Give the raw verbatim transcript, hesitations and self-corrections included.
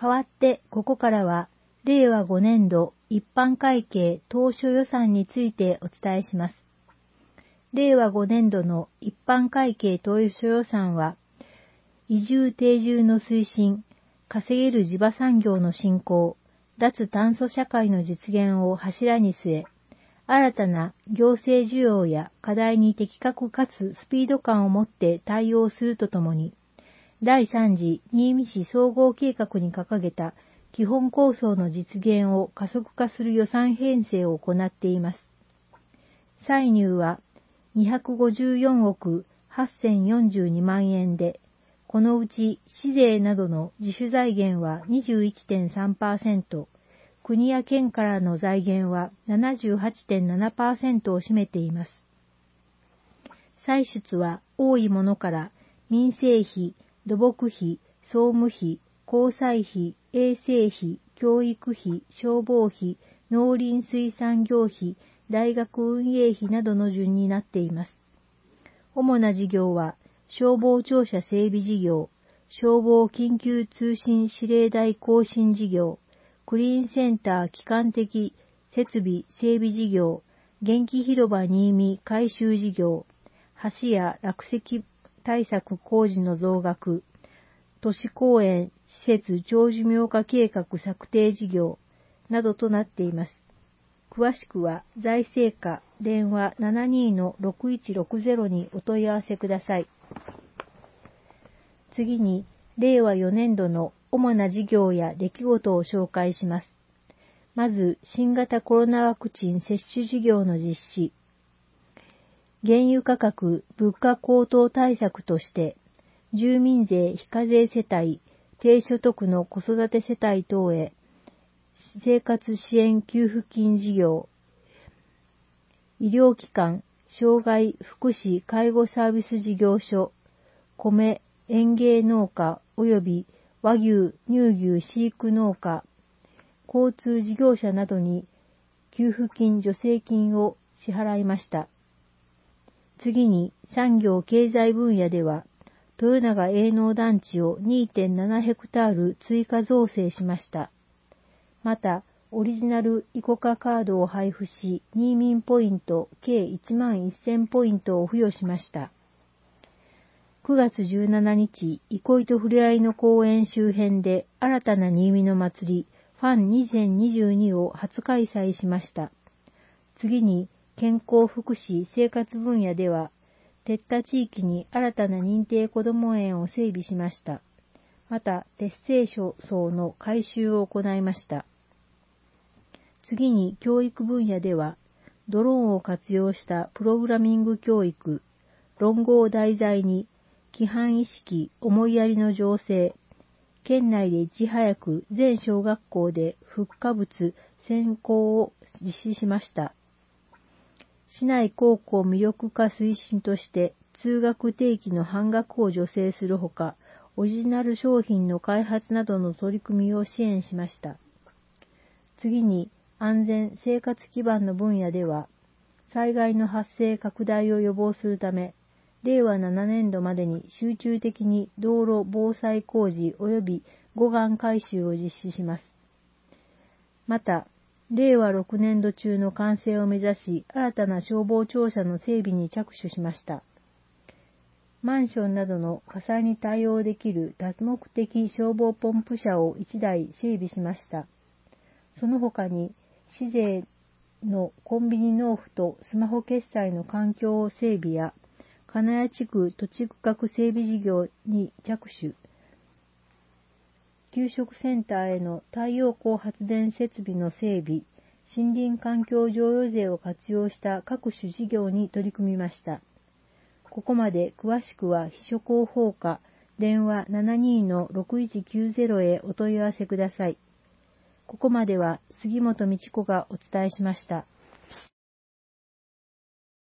代わってここからは、れいわごねんど一般会計当初予算についてお伝えします。れいわごねんどの一般会計当初予算は、移住定住の推進、稼げる地場産業の振興、脱炭素社会の実現を柱に据え、新たな行政需要や課題に的確かつスピード感を持って対応するとともに、だいさん次新見市総合計画に掲げた基本構想の実現を加速化する予算編成を行っています。歳入はにひゃくごじゅうよんおくはっせんよんじゅうにまんえんで、このうち市税などの自主財源は にじゅういってんさんパーセント、国や県からの財源は ななじゅうはちてんななパーセント を占めています。歳出は多いものから民生費、土木費、総務費、交際費、衛生費、教育費、消防費、農林水産業費、大学運営費などの順になっています。主な事業は、消防庁舎整備事業、消防緊急通信指令台更新事業、クリーンセンター基幹的設備整備事業、元気広場新見改修事業、橋や落石対策工事の増額、都市公園施設長寿命化計画策定事業などとなっています。詳しくは財政課電話 ななにーのろくいちろくゼロ にお問い合わせください。次に、れいわよねんどの主な事業や出来事を紹介します。まず、新型コロナワクチン接種事業の実施。原油価格・物価高騰対策として、住民税非課税世帯、低所得の子育て世帯等へ、生活支援給付金事業、医療機関、障害福祉介護サービス事業所、米、園芸農家及び和牛、乳牛飼育農家、交通事業者などに給付金助成金を支払いました。次に産業経済分野では、豊永営農団地を にてんななヘクタール追加造成しました。また、オリジナルイコカカードを配布し、ニーミンポイント計いちまんせんポイントを付与しました。くがつじゅうしちにち、憩いとふれあいの公園周辺で新たな新見の祭り、ファンにせんにじゅうにを初開催しました。次に、健康福祉生活分野では、鉄田地域に新たな認定こども園を整備しました。また、鉄製層の改修を行いました。次に、教育分野では、ドローンを活用したプログラミング教育、論語を題材に、規範意識、思いやりの醸成、県内でいち早く全小学校で復化物専攻を実施しました。市内高校魅力化推進として通学定期の半額を助成するほか、オリジナル商品の開発などの取り組みを支援しました。次に、安全生活基盤の分野では、災害の発生拡大を予防するため、れいわななねんどまでに集中的に道路防災工事及び護岸改修を実施します。また、れいわろくねんど中の完成を目指し、新たな消防庁舎の整備に着手しました。マンションなどの火災に対応できる多目的消防ポンプ車をいちだい整備しました。その他に、市税のコンビニ納付とスマホ決済の環境整備や、金谷地区土地区画整備事業に着手。給食センターへの太陽光発電設備の整備、森林環境譲与税を活用した各種事業に取り組みました。ここまで詳しくは秘書広報課電話 ななにーのろくいちきゅうゼロ へお問い合わせください。ここまでは杉本美智子がお伝えしました。